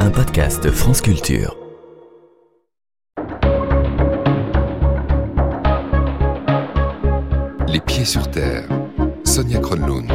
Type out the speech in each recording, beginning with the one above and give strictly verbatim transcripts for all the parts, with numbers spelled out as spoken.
un podcast France Culture. Les pieds sur terre, Sonia Kronlund.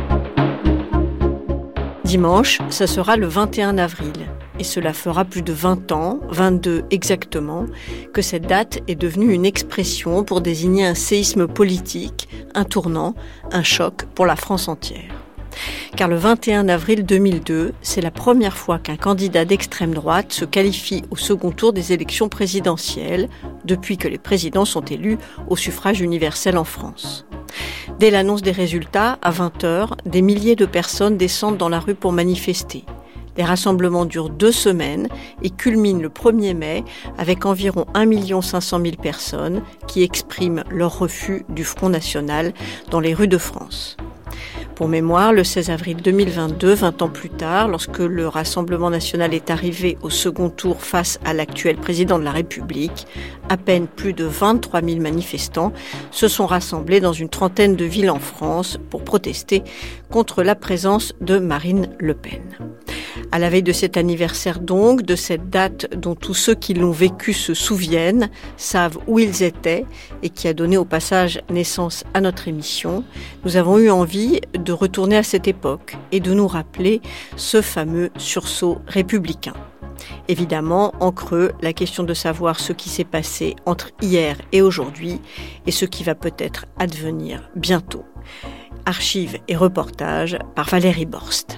Dimanche, ça sera le vingt et un avril. Et cela fera plus de vingt ans, vingt-deux exactement, que cette date est devenue une expression pour désigner un séisme politique, un tournant, un choc pour la France entière. Car le vingt et un avril deux mille deux, c'est la première fois qu'un candidat d'extrême droite se qualifie au second tour des élections présidentielles, depuis que les présidents sont élus au suffrage universel en France. Dès l'annonce des résultats, à vingt heures, des milliers de personnes descendent dans la rue pour manifester. Les rassemblements durent deux semaines et culminent le premier mai avec environ un million cinq cent mille personnes qui expriment leur refus du Front National dans les rues de France. Pour mémoire, le seize avril deux mille vingt-deux, vingt ans plus tard, lorsque le Rassemblement national est arrivé au second tour face à l'actuel président de la République, à peine plus de vingt-trois mille manifestants se sont rassemblés dans une trentaine de villes en France pour protester contre la présence de Marine Le Pen. À la veille de cet anniversaire donc, de cette date dont tous ceux qui l'ont vécu se souviennent, savent où ils étaient et qui a donné au passage naissance à notre émission, nous avons eu envie de retourner à cette époque et de nous rappeler ce fameux sursaut républicain. Évidemment, en creux, la question de savoir ce qui s'est passé entre hier et aujourd'hui et ce qui va peut-être advenir bientôt. Archives et reportages par Valérie Borst.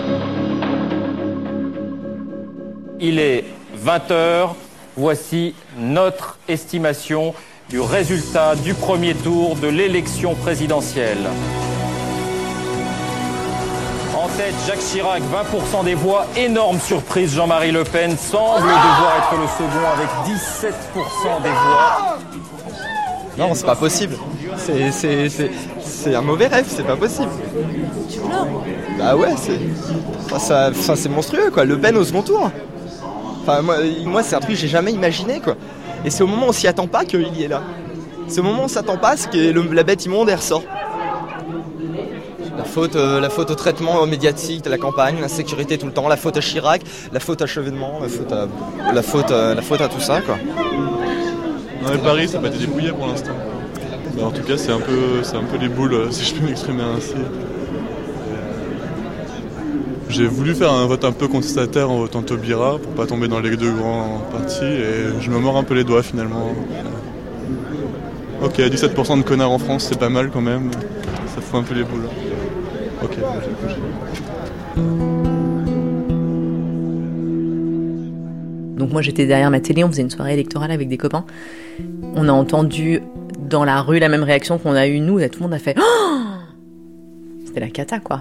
Il est vingt heures, voici notre estimation du résultat du premier tour de l'élection présidentielle. En tête, Jacques Chirac, vingt pour cent des voix. Énorme surprise, Jean-Marie Le Pen semble devoir être le second avec dix-sept pour cent des voix. Non, c'est pas possible. C'est, c'est, c'est, c'est un mauvais rêve, c'est pas possible. Tu pleures ? Bah ouais, c'est, ça, ça, c'est monstrueux, quoi. Le Pen au second tour. Enfin, moi, moi, c'est un truc que j'ai jamais imaginé, quoi. Et c'est au moment où on s'y attend pas qu'il y est là. C'est au moment où on s'attend pas, c'est que le, la bête immonde, elle ressort. La faute, euh, la faute au traitement médiatique de la campagne, la sécurité tout le temps, la faute à Chirac, la faute à Chevènement, la faute à, la faute, à, la faute à tout ça, quoi. Non, mais Paris, ça n'a pas été débrouillé pour l'instant. Bah, en tout cas, c'est un peu, c'est un peu les boules, si je peux m'exprimer ainsi. J'ai voulu faire un vote un peu contestataire en votant Taubira pour pas tomber dans les deux grands partis et je me mords un peu les doigts finalement. Ok, dix-sept pour cent de connards en France, c'est pas mal quand même. Ça fout un peu les boules. Ok. Donc moi j'étais derrière ma télé, on faisait une soirée électorale avec des copains. On a entendu dans la rue la même réaction qu'on a eue nous, et tout le monde a fait oh ! C'était la cata quoi.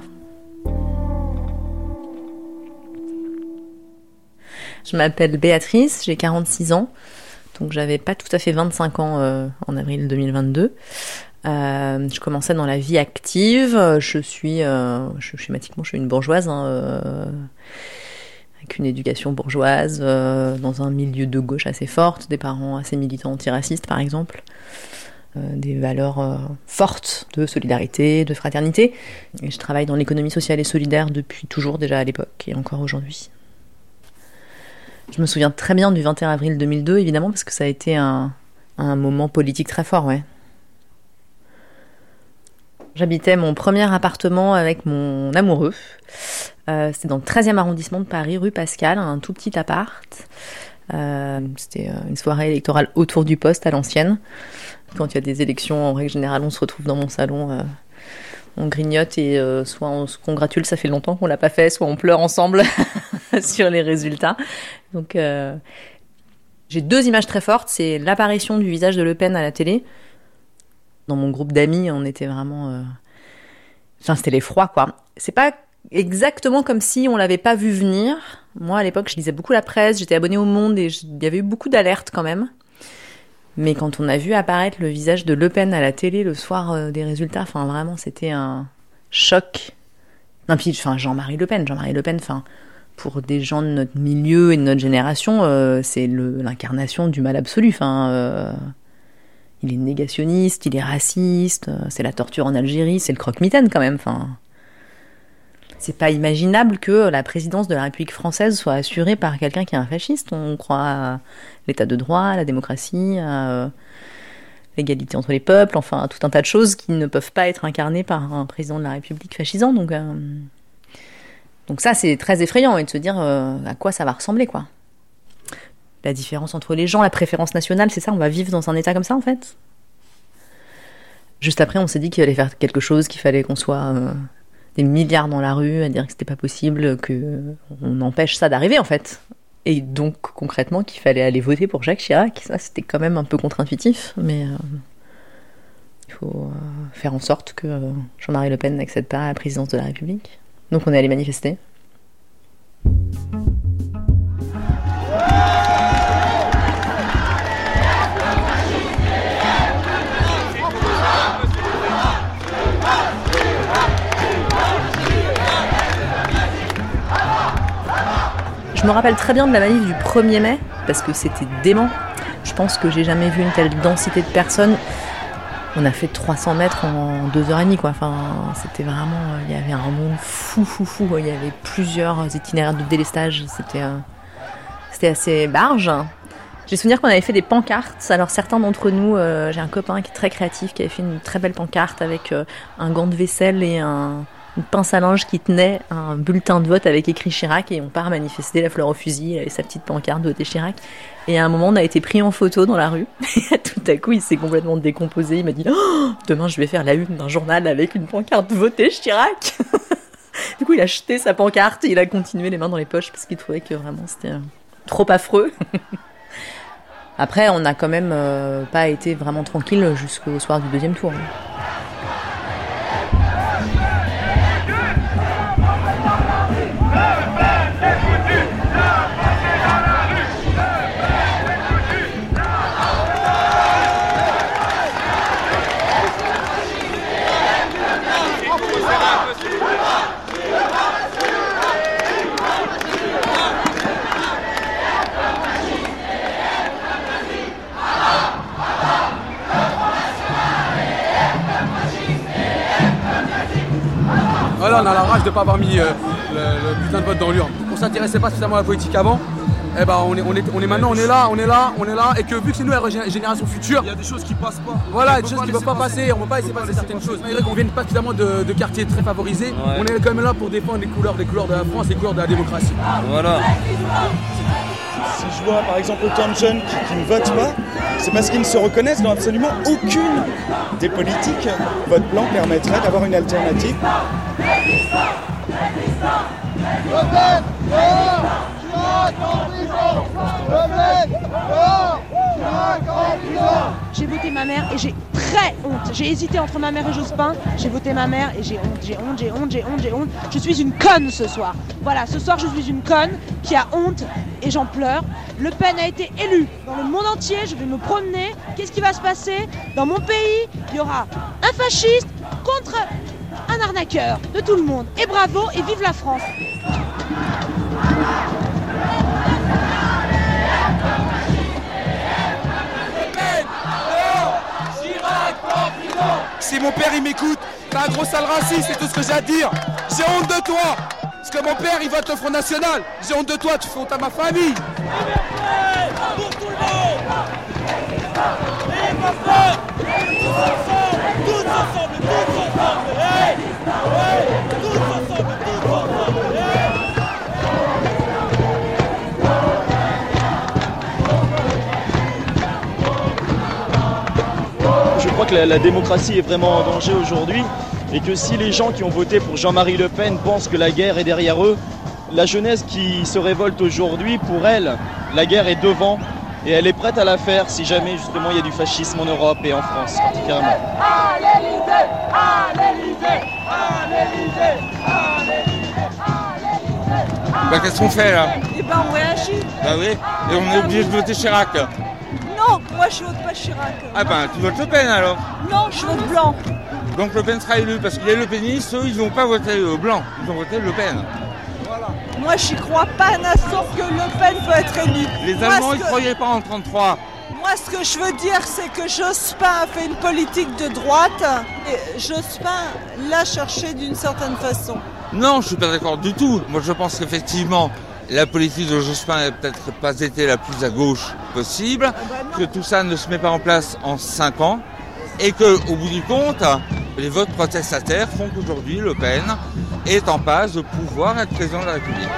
Je m'appelle Béatrice, j'ai quarante-six ans, donc j'avais pas tout à fait vingt-cinq ans euh, en avril deux mille vingt-deux. Euh, je commençais dans la vie active, je suis, euh, je, schématiquement, je suis une bourgeoise, hein, euh, avec une éducation bourgeoise, euh, dans un milieu de gauche assez forte, des parents assez militants antiracistes par exemple, euh, des valeurs euh, fortes de solidarité, de fraternité. Et je travaille dans l'économie sociale et solidaire depuis toujours déjà à l'époque et encore aujourd'hui. Je me souviens très bien du vingt et un avril deux mille deux, évidemment, parce que ça a été un, un moment politique très fort, ouais. J'habitais mon premier appartement avec mon amoureux. Euh, c'était dans le treizième arrondissement de Paris, rue Pascal, un tout petit appart. Euh, c'était une soirée électorale autour du poste à l'ancienne. Quand il y a des élections, en règle générale, on se retrouve dans mon salon... Euh, on grignote et euh, soit on se congratule, ça fait longtemps qu'on l'a pas fait, soit on pleure ensemble sur les résultats. Donc euh, j'ai deux images très fortes, c'est l'apparition du visage de Le Pen à la télé. Dans mon groupe d'amis, on était vraiment... Euh... Enfin, c'était l'effroi, quoi. C'est pas exactement comme si on l'avait pas vu venir. Moi, à l'époque, je lisais beaucoup la presse, j'étais abonnée au Monde et il y avait eu beaucoup d'alertes quand même. Mais quand on a vu apparaître le visage de Le Pen à la télé le soir euh, des résultats, enfin vraiment c'était un choc. Non puis enfin Jean-Marie Le Pen, Jean-Marie Le Pen, enfin pour des gens de notre milieu et de notre génération, euh, c'est le, l'incarnation du mal absolu. Enfin, euh, il est négationniste, il est raciste, euh, c'est la torture en Algérie, c'est le croque-mitaine quand même. Enfin, c'est pas imaginable que la présidence de la République française soit assurée par quelqu'un qui est un fasciste. On croit à l'état de droit, à la démocratie, à euh, l'égalité entre les peuples, enfin à tout un tas de choses qui ne peuvent pas être incarnées par un président de la République fascisant. Donc, euh, donc ça, c'est très effrayant, et de se dire euh, à quoi ça va ressembler, quoi. La différence entre les gens, la préférence nationale, c'est ça, on va vivre dans un état comme ça, en fait. Juste après, on s'est dit qu'il fallait faire quelque chose, qu'il fallait qu'on soit euh, des milliards dans la rue à dire que c'était pas possible, qu'on empêche ça d'arriver, en fait. Et donc, concrètement, qu'il fallait aller voter pour Jacques Chirac. Ça, c'était quand même un peu contre-intuitif, mais euh, il faut euh, faire en sorte que euh, Jean-Marie Le Pen n'accède pas à la présidence de la République. Donc on est allé manifester. Je me rappelle très bien de la manif du premier mai, parce que c'était dément. Je pense que j'ai jamais vu une telle densité de personnes. On a fait trois cents mètres en deux heures et demie, quoi. Enfin, c'était vraiment... Il y avait un monde fou, fou, fou. Il y avait plusieurs itinéraires de délestage. C'était, euh, c'était assez barge. J'ai souvenir qu'on avait fait des pancartes. Alors, certains d'entre nous... Euh, j'ai un copain qui est très créatif, qui avait fait une très belle pancarte avec euh, un gant de vaisselle et un... une pince à linge qui tenait un bulletin de vote avec écrit Chirac, et on part manifester la fleur au fusil, il avait sa petite pancarte de voter Chirac. Et à un moment, on a été pris en photo dans la rue. Et tout à coup, il s'est complètement décomposé. Il m'a dit oh, « Demain, je vais faire la une d'un journal avec une pancarte voter Chirac !» Du coup, il a jeté sa pancarte et il a continué les mains dans les poches parce qu'il trouvait que vraiment c'était euh, trop affreux. Après, on n'a quand même euh, pas été vraiment tranquille jusqu'au soir du deuxième tour. Voilà, on a la rage de ne pas avoir mis euh, le, le putain de vote dans l'urne. On ne s'intéressait pas suffisamment à la politique avant. Eh ben, on est, on est, on est maintenant, on est là, on est là, on est là, et que vu que c'est nous la génération future, il y a des choses qui passent pas. Voilà, il y a des choses qui ne peuvent pas passer, on ne peut pas laisser passer certaines choses. Malgré qu'on vienne pas suffisamment de, de quartiers très favorisés, ouais. On est quand même là pour défendre les couleurs, les couleurs de la France, les couleurs de la démocratie. Voilà. Si je vois par exemple autant de jeunes qui, qui ne votent pas, c'est parce qu'ils ne se reconnaissent dans absolument aucune des politiques. Vote blanc permettrait d'avoir une alternative. J'ai voté ma mère et j'ai très honte. J'ai hésité entre ma mère et Jospin. J'ai voté ma mère et j'ai honte, j'ai honte, j'ai honte, j'ai honte, j'ai honte. Je suis une conne ce soir. Voilà, ce soir je suis une conne qui a honte et j'en pleure. Le Pen a été élu dans le monde entier. Je vais me promener. Qu'est-ce qui va se passer? Dans mon pays, il y aura un fasciste contre un arnaqueur de tout le monde. Et bravo et vive la France. Si mon père il m'écoute, t'as un gros sale raciste, c'est tout ce que j'ai à dire. J'ai honte de toi. Parce que mon père il vote le Front National. J'ai honte de toi, tu fais honte à ma famille. Pour tout le monde. Tous ensemble, tous ensemble, tous ensemble. Hey, hey, tous ensemble, tous ensemble. Hey. Je crois que la, la démocratie est vraiment en danger aujourd'hui et que si les gens qui ont voté pour Jean-Marie Le Pen pensent que la guerre est derrière eux, la jeunesse qui se révolte aujourd'hui, pour elle, la guerre est devant et elle est prête à la faire si jamais justement il y a du fascisme en Europe et en France particulièrement. À l'Élysée, à l'Élysée, à l'Élysée, à l'Élysée, à l'Élysée. Bah qu'est-ce qu'on fait là? Eh ben on réagit. Bah oui, et on est obligé de voter Chirac. Non, moi je vote pas Chirac. Ah bah tu votes Le Pen alors? Non, je vote blanc. Donc Le Pen sera élu parce que les Le Penistes, eux, ils n'ont pas voté euh, blanc, ils ont voté Le Pen. Voilà. Moi j'y crois pas un instant que Le Pen peut être élu. Les moi, Allemands ils que... ne croyaient pas en trente-trois. Moi ce que je veux dire c'est que Jospin a fait une politique de droite et Jospin l'a cherché d'une certaine façon. Non, je suis pas d'accord du tout. Moi, je pense qu'effectivement, la politique de Jospin n'a peut-être pas été la plus à gauche possible, que tout ça ne se met pas en place en cinq ans, et qu'au bout du compte, les votes protestataires font qu'aujourd'hui, Le Pen est en passe de pouvoir être président de la République.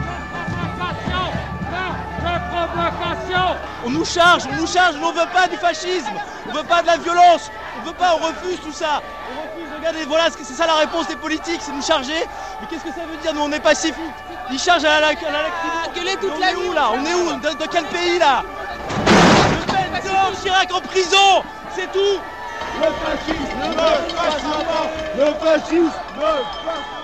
On nous charge, on nous charge, mais on veut pas du fascisme, on veut pas de la violence, on veut pas, on refuse tout ça. On refuse, regardez, voilà, c'est ça la réponse des politiques, c'est nous charger. Mais qu'est-ce que ça veut dire? Nous, on est pacifiques. Ils chargent à la à la gueuler toute la nuit. On est où là? On est où? Dans, dans quel pays là? Le Pen dehors, Chirac en prison, c'est tout. Le fascisme ne passera pas. Le fascisme ne passera pas.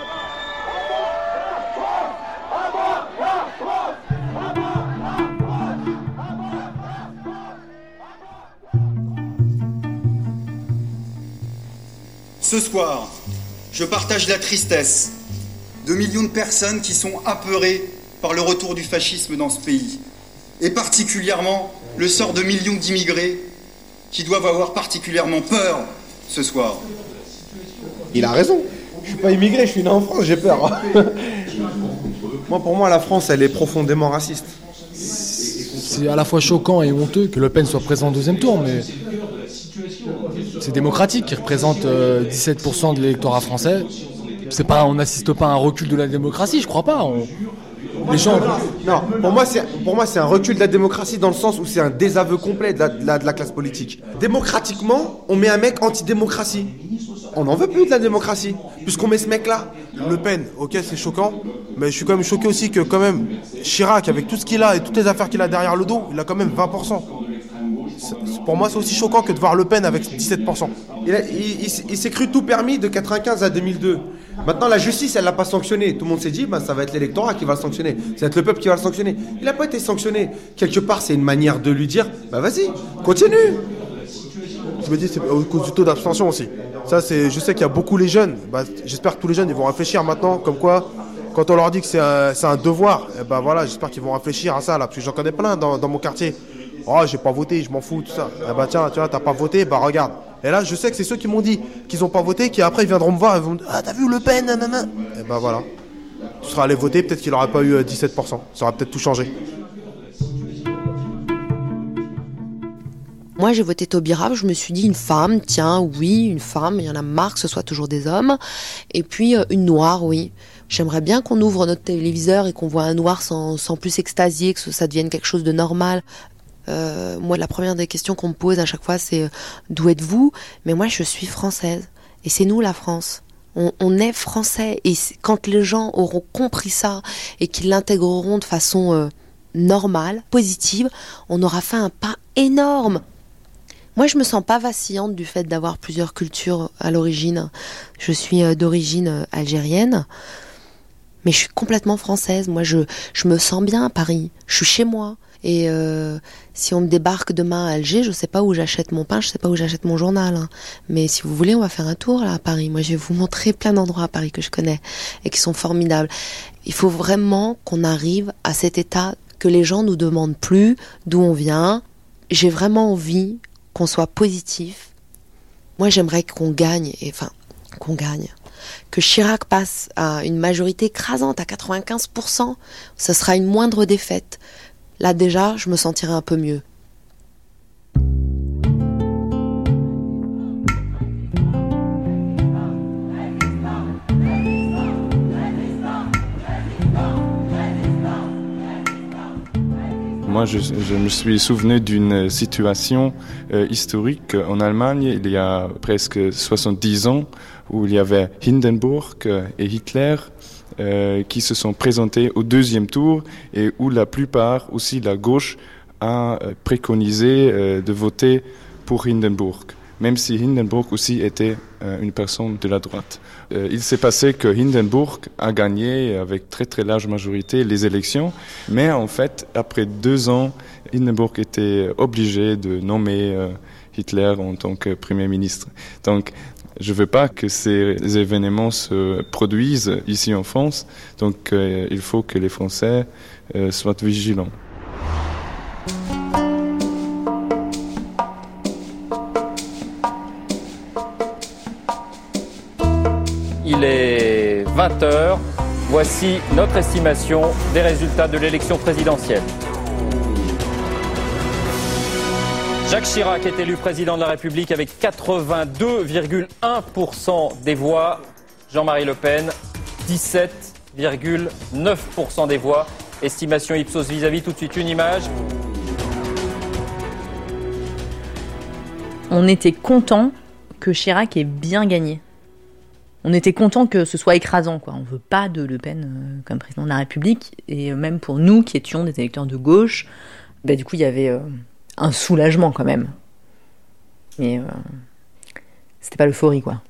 Ce soir, je partage la tristesse de millions de personnes qui sont apeurées par le retour du fascisme dans ce pays, et particulièrement le sort de millions d'immigrés qui doivent avoir particulièrement peur ce soir. Il a raison. Je suis pas immigré, je suis né en France, j'ai peur. Moi, pour moi, la France, elle est profondément raciste. C'est à la fois choquant et honteux que Le Pen soit présent au deuxième tour, mais c'est démocratique, qui représente euh, dix-sept pour cent de l'électorat français. C'est pas, on n'assiste pas à un recul de la démocratie, je crois pas. On... Les gens... Non, pour moi, c'est, pour moi, c'est un recul de la démocratie dans le sens où c'est un désaveu complet de la, de la, de la classe politique. Démocratiquement, on met un mec anti-démocratie. On n'en veut plus de la démocratie, puisqu'on met ce mec-là. Le Pen, ok, c'est choquant, mais je suis quand même choqué aussi que quand même Chirac, avec tout ce qu'il a et toutes les affaires qu'il a derrière le dos, il a quand même vingt pour cent. C'est, pour moi, c'est aussi choquant que de voir Le Pen avec dix-sept pour cent. Il, a, il, il, il s'est cru tout permis de quatre-vingt-quinze à deux mille deux. Maintenant, la justice, elle l'a pas sanctionné. Tout le monde s'est dit, bah, ça va être l'électorat qui va le sanctionner. Ça va être le peuple qui va le sanctionner. Il n'a pas été sanctionné. Quelque part, c'est une manière de lui dire, bah vas-y, continue. Je me dis, c'est au cause du taux d'abstention aussi. Ça, c'est, je sais qu'il y a beaucoup les jeunes. Bah, j'espère que tous les jeunes ils vont réfléchir maintenant, comme quoi, quand on leur dit que c'est un, c'est un devoir, et bah voilà, j'espère qu'ils vont réfléchir à ça là, parce que j'en connais plein dans, dans mon quartier. Oh, j'ai pas voté, je m'en fous, tout ça. Eh bah tiens, tu vois, t'as pas voté, bah regarde. Et là, je sais que c'est ceux qui m'ont dit qu'ils ont pas voté, qui après ils viendront me voir et vont me dire, ah, t'as vu Le Pen, nanana. Et bah voilà. Tu seras allé voter, peut-être qu'il aurait pas eu dix-sept pour cent. Ça aurait peut-être tout changé. Moi, j'ai voté Taubira, je me suis dit une femme, tiens, oui, une femme, il y en a marre que ce soit toujours des hommes. Et puis, euh, une noire, oui. J'aimerais bien qu'on ouvre notre téléviseur et qu'on voit un noir sans, sans plus s'extasier, que ça devienne quelque chose de normal. Euh, moi, la première des questions qu'on me pose à chaque fois, c'est euh, d'où êtes-vous? Mais moi, je suis française. Et c'est nous, la France. On, on est français. Et quand les gens auront compris ça et qu'ils l'intégreront de façon euh, normale, positive, on aura fait un pas énorme. Moi, je me sens pas vacillante du fait d'avoir plusieurs cultures à l'origine. Je suis euh, d'origine euh, algérienne, mais je suis complètement française. Moi, je, je me sens bien à Paris. Je suis chez moi. Et euh, si on me débarque demain à Alger, je sais pas où j'achète mon pain, je sais pas où j'achète mon journal. Hein. Mais si vous voulez, on va faire un tour là à Paris. Moi, je vais vous montrer plein d'endroits à Paris que je connais et qui sont formidables. Il faut vraiment qu'on arrive à cet état que les gens nous demandent plus d'où on vient. J'ai vraiment envie qu'on soit positif. Moi, j'aimerais qu'on gagne, et, enfin, qu'on gagne. Que Chirac passe à une majorité écrasante, à quatre-vingt-quinze pour cent. Ce sera une moindre défaite. Là, déjà, je me sentirai un peu mieux. Moi, je, je me suis souvenu d'une situation euh, historique en Allemagne il y a presque soixante-dix ans où il y avait Hindenburg et Hitler euh, qui se sont présentés au deuxième tour et où la plupart, aussi la gauche, a préconisé euh, de voter pour Hindenburg, même si Hindenburg aussi était euh, une personne de la droite. Euh, il s'est passé que Hindenburg a gagné avec très très large majorité les élections, mais en fait, après deux ans, Hindenburg était obligé de nommer euh, Hitler en tant que Premier ministre. Donc, je ne veux pas que ces événements se produisent ici en France, donc euh, il faut que les Français euh, soient vigilants. Il est vingt vingt heures, voici notre estimation des résultats de l'élection présidentielle. Jacques Chirac est élu président de la République avec quatre-vingt-deux virgule un pour cent des voix. Jean-Marie Le Pen, dix-sept virgule neuf pour cent des voix. Estimation Ipsos vis-à-vis, tout de suite une image. On était content que Chirac ait bien gagné. On était content que ce soit écrasant, quoi. On veut pas de Le Pen euh, comme président de la République. Et même pour nous, qui étions des électeurs de gauche, bah, du coup, il y avait euh, un soulagement quand même. Mais euh, c'était pas l'euphorie, quoi.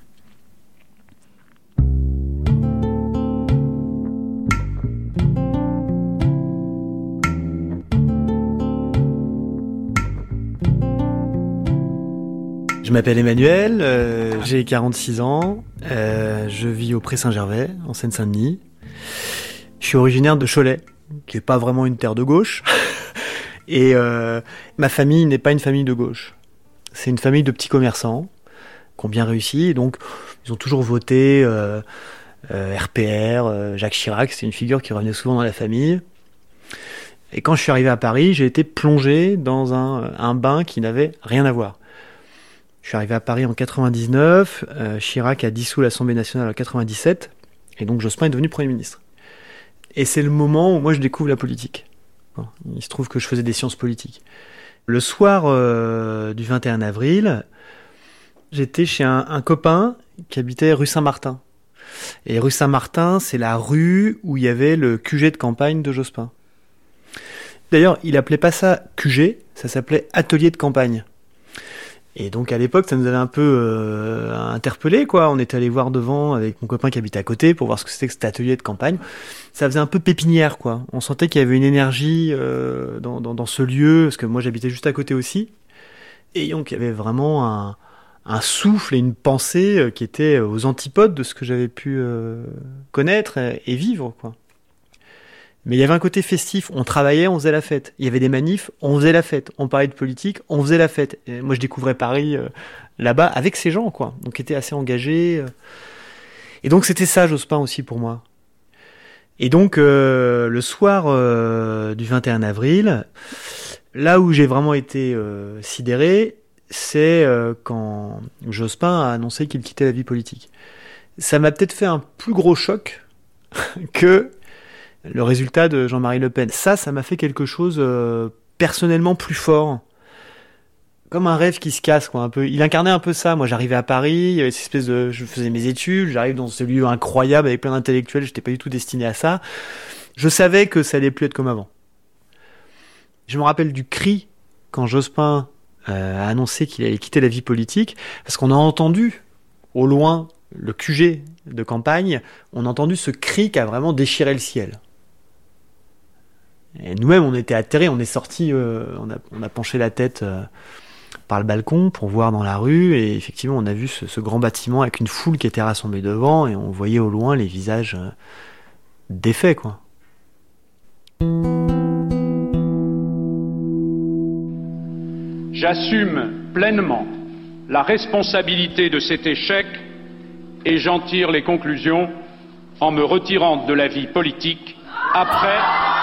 Je m'appelle Emmanuel, euh, j'ai quarante-six ans, euh, je vis au Pré-Saint-Gervais, en Seine-Saint-Denis. Je suis originaire de Cholet, qui est pas vraiment une terre de gauche. Et euh, ma famille n'est pas une famille de gauche. C'est une famille de petits commerçants qui ont bien réussi. Donc, ils ont toujours voté euh, euh, R P R, euh, Jacques Chirac, c'est une figure qui revenait souvent dans la famille. Et quand je suis arrivé à Paris, j'ai été plongé dans un, un bain qui n'avait rien à voir. Je suis arrivé à Paris en quatre-vingt-dix-neuf, euh, Chirac a dissous l'Assemblée nationale en quatre-vingt-dix-sept, et donc Jospin est devenu Premier ministre. Et c'est le moment où moi je découvre la politique. Il se trouve que je faisais des sciences politiques. Le soir euh, du vingt et un avril, j'étais chez un, un copain qui habitait rue Saint-Martin. Et rue Saint-Martin, c'est la rue où il y avait le Q G de campagne de Jospin. D'ailleurs, il appelait pas ça Q G, ça s'appelait Atelier de campagne. Et donc à l'époque, ça nous avait un peu euh, interpellés, quoi. On était allé voir devant avec mon copain qui habitait à côté pour voir ce que c'était que cet atelier de campagne. Ça faisait un peu pépinière, quoi. On sentait qu'il y avait une énergie euh, dans, dans, dans ce lieu, parce que moi j'habitais juste à côté aussi. Et donc il y avait vraiment un, un souffle et une pensée qui était aux antipodes de ce que j'avais pu euh, connaître et, et vivre, quoi. Mais il y avait un côté festif, on travaillait, on faisait la fête. Il y avait des manifs, on faisait la fête. On parlait de politique, on faisait la fête. Et moi, je découvrais Paris euh, là-bas avec ces gens, quoi. Donc, qui étaient assez engagés. Euh. Et donc, c'était ça, Jospin, aussi, pour moi. Et donc, euh, le soir euh, du vingt et un avril, là où j'ai vraiment été euh, sidéré, c'est euh, quand Jospin a annoncé qu'il quittait la vie politique. Ça m'a peut-être fait un plus gros choc que le résultat de Jean-Marie Le Pen. Ça, ça m'a fait quelque chose euh, personnellement plus fort. Comme un rêve qui se casse, quoi, un peu. Il incarnait un peu ça. Moi, j'arrivais à Paris, il y avait cette espèce de... Je faisais mes études, j'arrive dans ce lieu incroyable avec plein d'intellectuels, j'étais pas du tout destiné à ça. Je savais que ça allait plus être comme avant. Je me rappelle du cri quand Jospin euh, a annoncé qu'il allait quitter la vie politique, parce qu'on a entendu, au loin, le Q G de campagne, on a entendu ce cri qui a vraiment déchiré le ciel. Et nous-mêmes, on était atterrés, on est sortis, euh, on, a, on a penché la tête euh, par le balcon pour voir dans la rue, et effectivement, on a vu ce, ce grand bâtiment avec une foule qui était rassemblée devant, et on voyait au loin les visages euh, défaits, quoi. J'assume pleinement la responsabilité de cet échec et j'en tire les conclusions en me retirant de la vie politique après...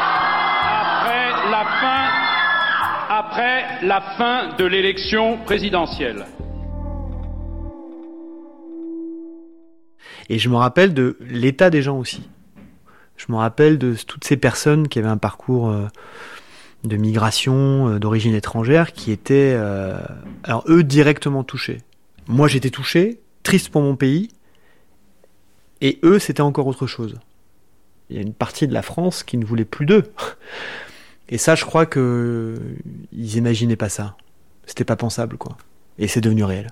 La fin, après la fin de l'élection présidentielle. Et je me rappelle de l'état des gens aussi. Je me rappelle de toutes ces personnes qui avaient un parcours euh, de migration, euh, d'origine étrangère, qui étaient, euh, alors eux, directement touchés. Moi, j'étais touché, triste pour mon pays, et eux, c'était encore autre chose. Il y a une partie de la France qui ne voulait plus d'eux. Et ça, je crois que ils imaginaient pas ça. C'était pas pensable, quoi. Et c'est devenu réel.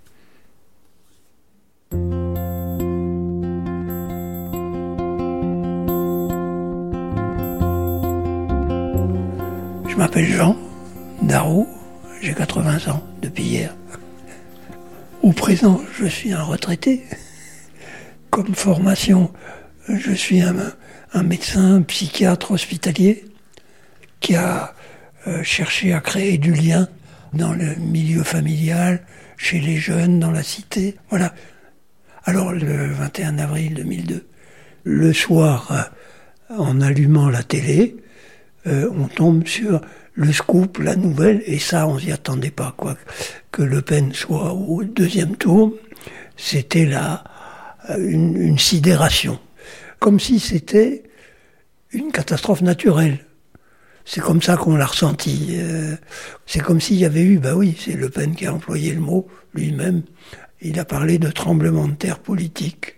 Je m'appelle Jean Darroux, j'ai quatre-vingts ans depuis hier. Au présent, je suis un retraité. Comme formation, je suis un, un médecin psychiatre hospitalier qui a euh, cherché à créer du lien dans le milieu familial, chez les jeunes, dans la cité, voilà. Alors le vingt et un avril deux mille deux, Le soir, en allumant la télé, euh, on tombe sur le scoop, la nouvelle, et ça, on s'y attendait pas, quoi. Que Le Pen soit au deuxième tour, c'était là une, une sidération. Comme si c'était une catastrophe naturelle. C'est comme ça qu'on l'a ressenti. Euh, c'est comme s'il y avait eu, bah oui, c'est Le Pen qui a employé le mot lui-même. Il a parlé de tremblement de terre politique.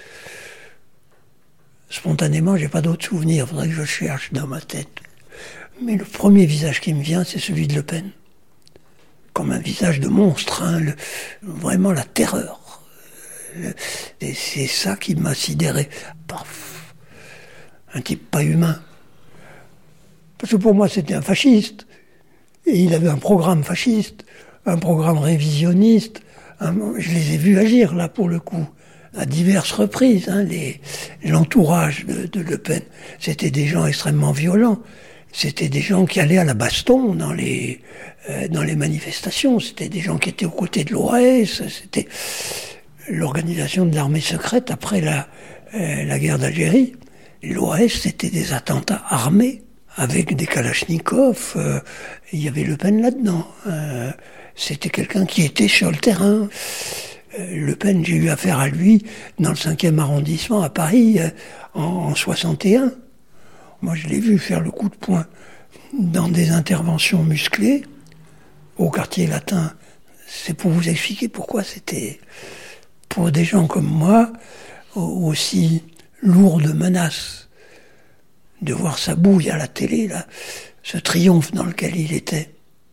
Spontanément, j'ai pas d'autres souvenirs. Faudrait que je cherche dans ma tête. Mais le premier visage qui me vient, c'est celui de Le Pen. Comme un visage de monstre, hein, le, vraiment la terreur. Le, et c'est ça qui m'a sidéré. Paf, un type pas humain. Parce que pour moi, c'était un fasciste. Et il avait un programme fasciste, un programme révisionniste. Un, je les ai vus agir, là, pour le coup, à diverses reprises. Hein, les, l'entourage de, de Le Pen, c'était des gens extrêmement violents. C'était des gens qui allaient à la baston dans les, euh, dans les manifestations. C'était des gens qui étaient aux côtés de l'O A S. C'était l'organisation de l'armée secrète après la, euh, la guerre d'Algérie. L'O A S, c'était des attentats armés avec des kalachnikovs. Euh, il y avait Le Pen là-dedans. Euh, c'était quelqu'un qui était sur le terrain. Euh, Le Pen, j'ai eu affaire à lui dans le cinquième arrondissement à Paris euh, en, en soixante et un. Moi, je l'ai vu faire le coup de poing dans des interventions musclées au quartier latin. C'est pour vous expliquer pourquoi c'était, pour des gens comme moi, aussi lourd de menaces. De voir sa bouille à la télé, là, ce triomphe dans lequel il était.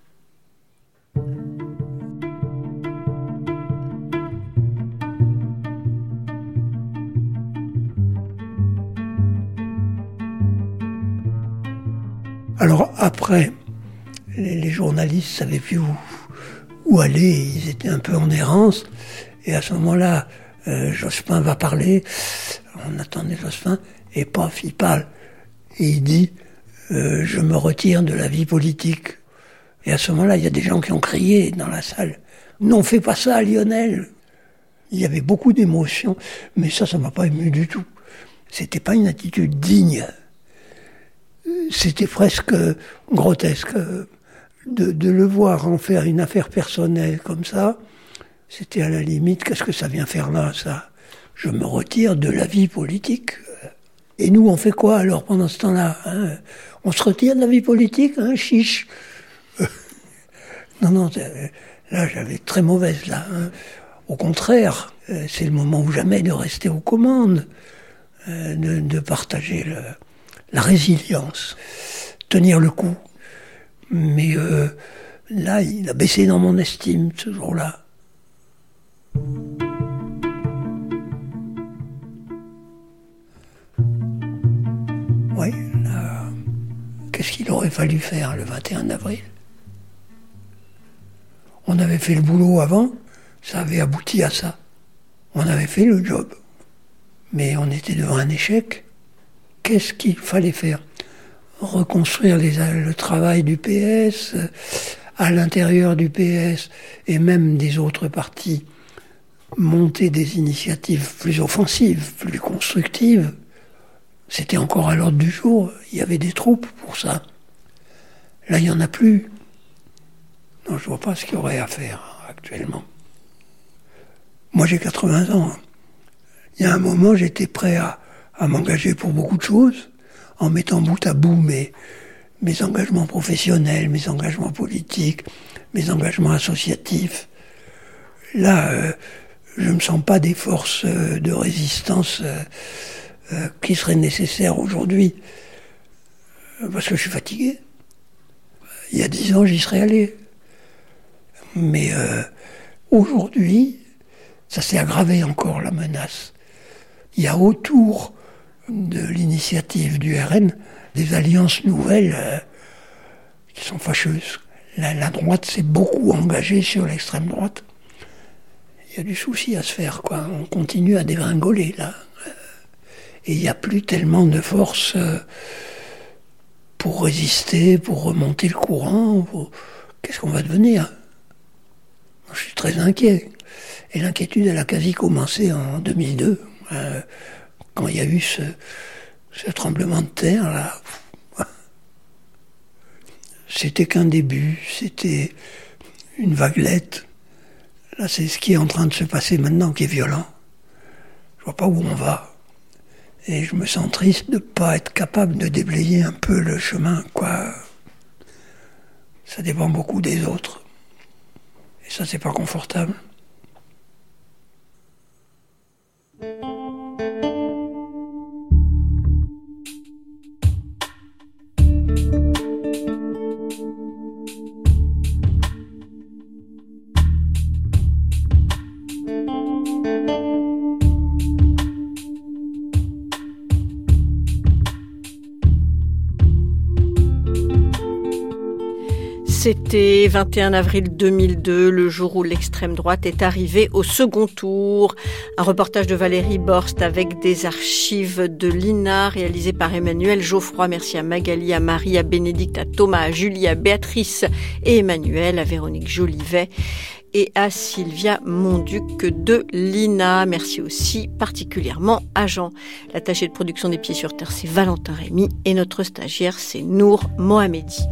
Alors après, les, les journalistes ne savaient plus où, où aller, ils étaient un peu en errance, et à ce moment-là, euh, Jospin va parler, on attendait Jospin, et paf, il parle, et il dit euh, « je me retire de la vie politique ». Et à ce moment-là, il y a des gens qui ont crié dans la salle « non, fais pas ça, Lionel !» Il y avait beaucoup d'émotions, mais ça, ça m'a pas ému du tout. C'était pas une attitude digne. C'était presque grotesque de, de le voir en faire une affaire personnelle comme ça. C'était à la limite, qu'est-ce que ça vient faire là, ça ? Je me retire de la vie politique. Et nous, on fait quoi alors pendant ce temps-là, hein ? On se retire de la vie politique, hein, chiche. Non, non, là, j'avais très mauvaise, là. Hein. Au contraire, c'est le moment ou jamais de rester aux commandes, de, de partager le... la résilience, tenir le coup. Mais euh, là, il a baissé dans mon estime, ce jour-là. Oui, là, qu'est-ce qu'il aurait fallu faire le vingt et un avril ? On avait fait le boulot avant, ça avait abouti à ça. On avait fait le job. Mais on était devant un échec. Qu'est-ce qu'il fallait faire ? Reconstruire les, le travail du P S, à l'intérieur du P S et même des autres partis, monter des initiatives plus offensives, plus constructives. C'était encore à l'ordre du jour, il y avait des troupes pour ça. Là, il n'y en a plus. Non, je ne vois pas ce qu'il y aurait à faire actuellement. Moi, j'ai quatre-vingts ans. Il y a un moment, j'étais prêt à à m'engager pour beaucoup de choses, en mettant bout à bout mes, mes engagements professionnels, mes engagements politiques, mes engagements associatifs. Là, euh, je ne me sens pas des forces euh, de résistance euh, euh, qui seraient nécessaires aujourd'hui, parce que je suis fatigué. Il y a dix ans, j'y serais allé. Mais euh, aujourd'hui, ça s'est aggravé encore, la menace. Il y a autour de l'initiative du R N des alliances nouvelles euh, qui sont fâcheuses. La, la droite s'est beaucoup engagée sur l'extrême droite. Il y a du souci à se faire, quoi. On continue à dégringoler, là. Et il n'y a plus tellement de force euh, pour résister, pour remonter le courant. Pour... Qu'est-ce qu'on va devenir ? Je suis très inquiet. Et l'inquiétude, elle a quasi commencé en deux mille deux. Euh, quand il y a eu ce, ce tremblement de terre, là, c'était qu'un début, c'était une vaguelette. Là, c'est ce qui est en train de se passer maintenant qui est violent. Je vois pas où on va. Et je me sens triste de ne pas être capable de déblayer un peu le chemin, quoi. Ça dépend beaucoup des autres. Et ça, c'est pas confortable. C'était vingt et un avril deux mille deux, le jour où l'extrême droite est arrivée au second tour. Un reportage de Valérie Borst avec des archives de l'I N A réalisé par Emmanuel Geoffroy. Merci à Magali, à Marie, à Bénédicte, à Thomas, à Julie, à Béatrice et Emmanuel, à Véronique Jolivet et à Sylvia Monduc de l'I N A. Merci aussi particulièrement à Jean. L'attaché de production des Pieds sur Terre, c'est Valentin Rémy et notre stagiaire, c'est Nour Mohamedi.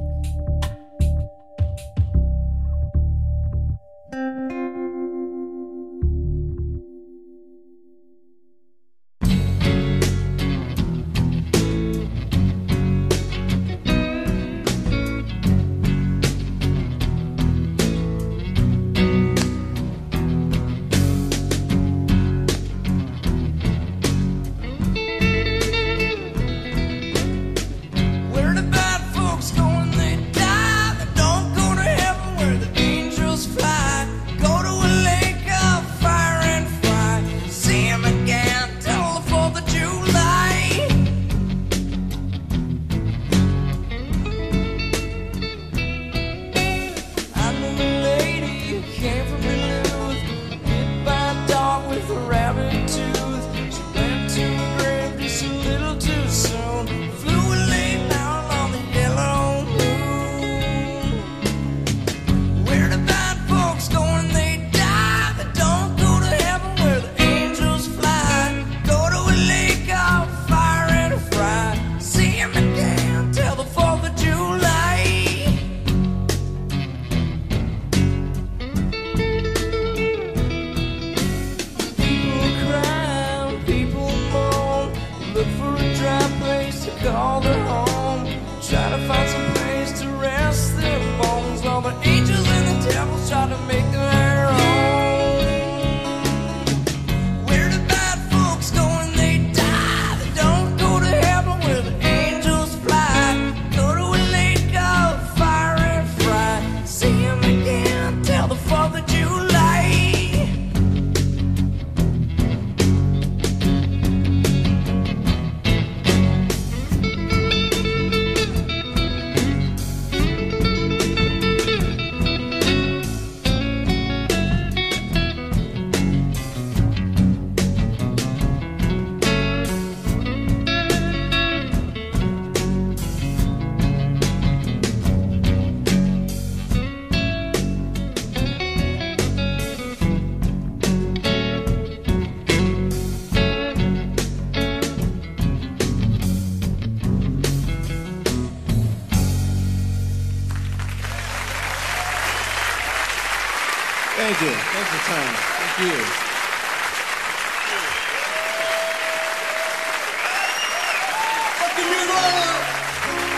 Thank you. Thanks for time. Thank you.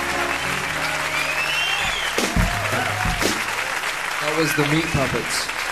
That was the Meat Puppets.